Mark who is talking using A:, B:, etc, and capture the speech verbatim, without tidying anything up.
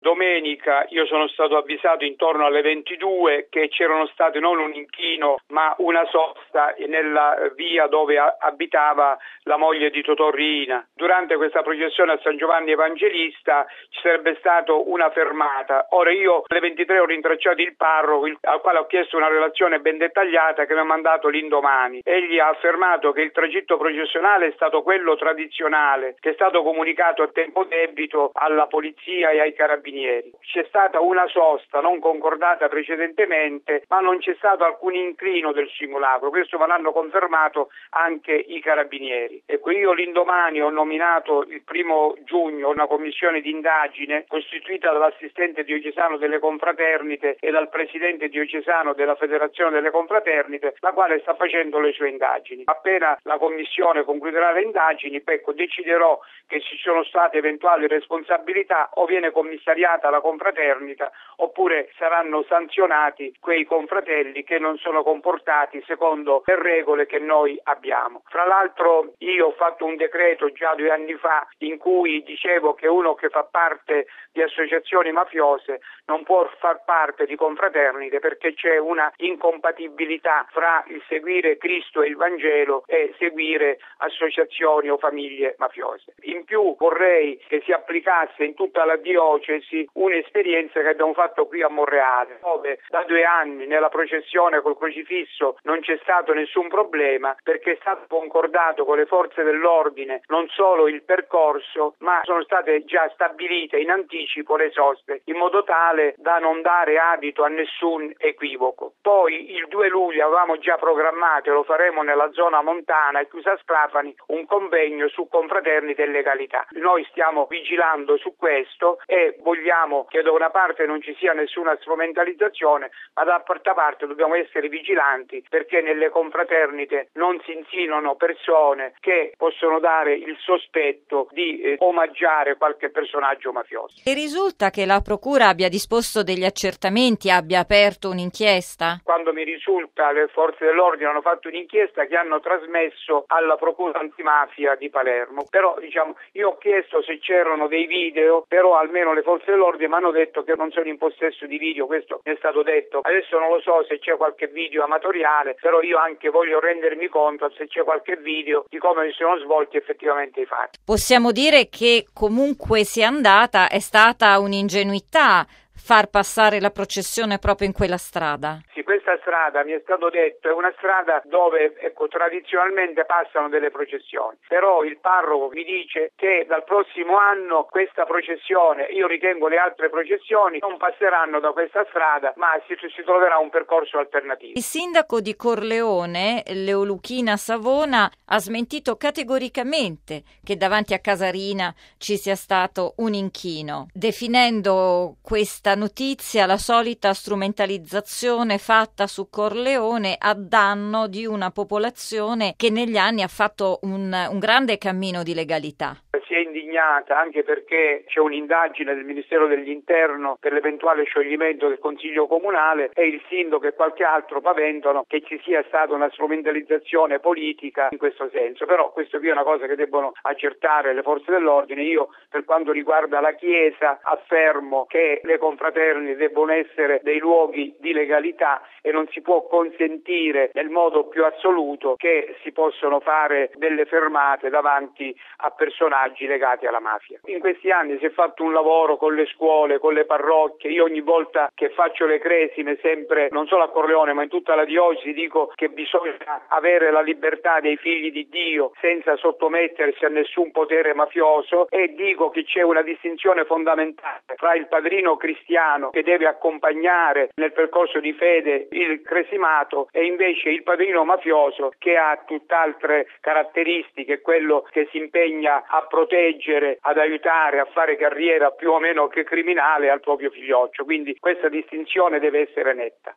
A: Domenica io sono stato avvisato intorno alle ventidue che c'erano stati non un inchino ma una sosta nella via dove abitava la moglie di Totò Riina. Durante questa processione a San Giovanni Evangelista ci sarebbe stata una fermata. Ora io alle ventitré ho rintracciato il parroco al quale ho chiesto una relazione ben dettagliata che mi ha mandato l'indomani. Egli ha affermato che il tragitto processionale è stato quello tradizionale, che è stato comunicato a tempo debito alla polizia e ai carabinieri. C'è stata una sosta non concordata precedentemente, ma non c'è stato alcun inclino del simulacro. Questo me l'hanno confermato anche i carabinieri. Ecco, io l'indomani ho nominato il primo giugno una commissione di indagine costituita dall'assistente diocesano delle confraternite e dal presidente diocesano della Federazione delle Confraternite, la quale sta facendo le sue indagini. Appena la commissione concluderà le indagini, ecco, deciderò che ci sono state eventuali responsabilità o viene commissariata la confraternita oppure saranno sanzionati quei confratelli che non sono comportati secondo le regole che noi abbiamo. Fra l'altro io ho fatto un decreto già due anni fa in cui dicevo che uno che fa parte di associazioni mafiose non può far parte di confraternite perché c'è una incompatibilità fra il seguire Cristo e il Vangelo e seguire associazioni o famiglie mafiose. In più vorrei che si applicasse in tutta la diocesi un'esperienza che abbiamo fatto qui a Monreale, dove da due anni nella processione col crocifisso non c'è stato nessun problema perché è stato concordato con le forze dell'ordine non solo il percorso, ma sono state già stabilite in anticipo le soste in modo tale da non dare adito a nessun equivoco. Poi il due luglio avevamo già programmato, e lo faremo nella zona montana e chiusa Sclafani, un convegno su confraternite e legalità. Noi stiamo vigilando su questo e vogliamo che da una parte non ci sia nessuna strumentalizzazione, ma dall'altra parte dobbiamo essere vigilanti perché nelle confraternite non si insinuano persone che possono dare il sospetto di eh, omaggiare qualche personaggio mafioso.
B: E risulta che la procura abbia disposto degli accertamenti, abbia aperto un'inchiesta?
A: Quando mi risulta, le forze dell'ordine hanno fatto un'inchiesta che hanno trasmesso alla procura antimafia di Palermo. Però diciamo, io ho chiesto se c'erano dei video, però almeno le forze dell'ordine mi hanno detto che non sono in possesso di video, questo mi è stato detto. Adesso non lo so se c'è qualche video amatoriale, però io anche voglio rendermi conto se c'è qualche video di come si sono svolti effettivamente i fatti.
B: Possiamo dire che comunque sia andata è stata un'ingenuità far passare la processione proprio in quella strada?
A: Sì, questa strada, mi è stato detto, è una strada dove ecco, tradizionalmente passano delle processioni, però il parroco mi dice che dal prossimo anno questa processione, io ritengo le altre processioni, non passeranno da questa strada, ma si, si troverà un percorso alternativo.
B: Il sindaco di Corleone, Leoluchina Savona, ha smentito categoricamente che davanti a Casarina ci sia stato un inchino, definendo questa notizia la solita strumentalizzazione fatta su Corleone a danno di una popolazione che negli anni ha fatto un, un grande cammino di legalità.
A: Si è indignata anche perché c'è un'indagine del Ministero dell'Interno per l'eventuale scioglimento del Consiglio Comunale e il sindaco e qualche altro paventano che ci sia stata una strumentalizzazione politica in questo senso. Però questo qui è una cosa che debbono accertare le forze dell'ordine. Io per quanto riguarda la Chiesa affermo che le confraternite debbono essere dei luoghi di legalità e non si può consentire nel modo più assoluto che si possano fare delle fermate davanti a personaggi legati alla mafia. In questi anni si è fatto un lavoro con le scuole, con le parrocchie. Io ogni volta che faccio le cresime, sempre non solo a Corleone ma in tutta la diocesi, dico che bisogna avere la libertà dei figli di Dio senza sottomettersi a nessun potere mafioso e dico che c'è una distinzione fondamentale fra il padrino cristiano che deve accompagnare nel percorso di fede il cresimato e invece il padrino mafioso che ha tutt'altre caratteristiche, quello che si impegna a proteggere, ad aiutare a fare carriera più o meno che criminale al proprio figlioccio, quindi questa distinzione deve essere netta.